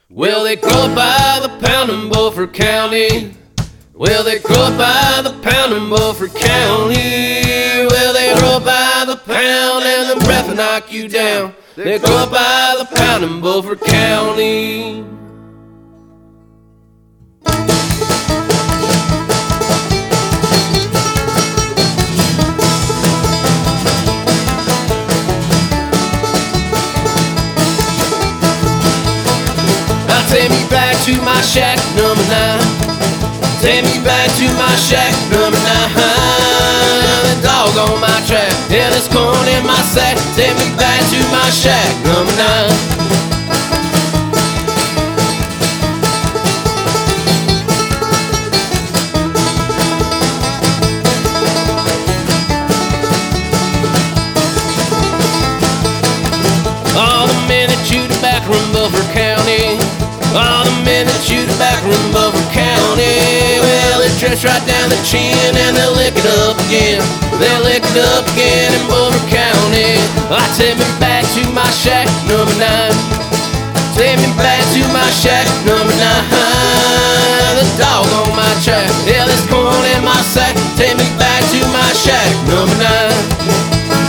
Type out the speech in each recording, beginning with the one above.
Well, they grow up by the pound in Beaufort County. Well, they grow up by the pound in Beaufort County. Well, they grow up by the pound and the breath will knock you down. They grow up by the pound in Beaufort County. Take me back to my shack number 9. Take me back to my shack number 9. The dog on my track, yeah, there's corn in my sack. Take me back to my shack number 9. All the men that chew tobacco in Beaufort County. All the men that chew tobacco in Beaufort County. Well, they dress right down the chin and they'll lick it up again. They'll lick it up again in Beaufort County. Take me back to my shack number 9. Take me back to my shack number 9. The dog on my track, yeah, there's corn in my sack. Take me back to my shack number 9.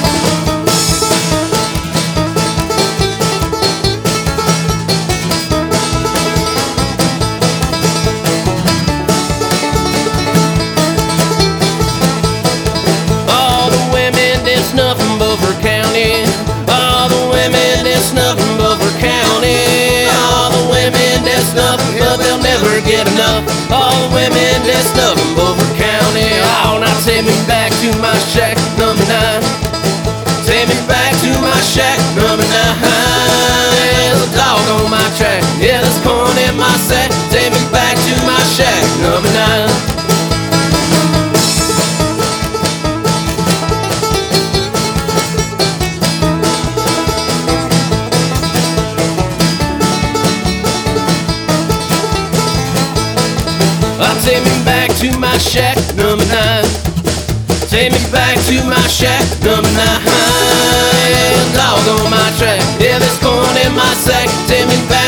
Snuff in Beaufort County. All the women that snuff in Beaufort County. All the women that snuff, but they'll never get enough. All the women that snuff in Beaufort County. Oh, now take me back to my shack number 9. Take me back to my shack number 9. There's a dog on my track, yeah, there's corn in my sack. Take me back to my shack number 9. Take me back to my shack number 9. Take me back to my shack number 9. Dog on my track, yeah, there's corn in my sack. Take me back